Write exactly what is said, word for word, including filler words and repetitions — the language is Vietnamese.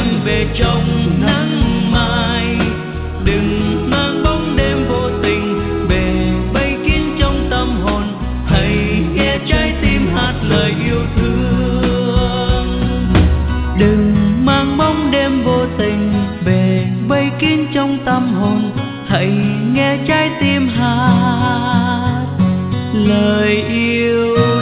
anh về trong nắng mai. Đừng mang bóng đêm vô tình về vây kín trong tâm hồn, hãy nghe trái tim hát lời yêu thương. Đừng mang bóng đêm vô tình về vây kín trong tâm hồn, hãy nghe trái tim hát lời yêu.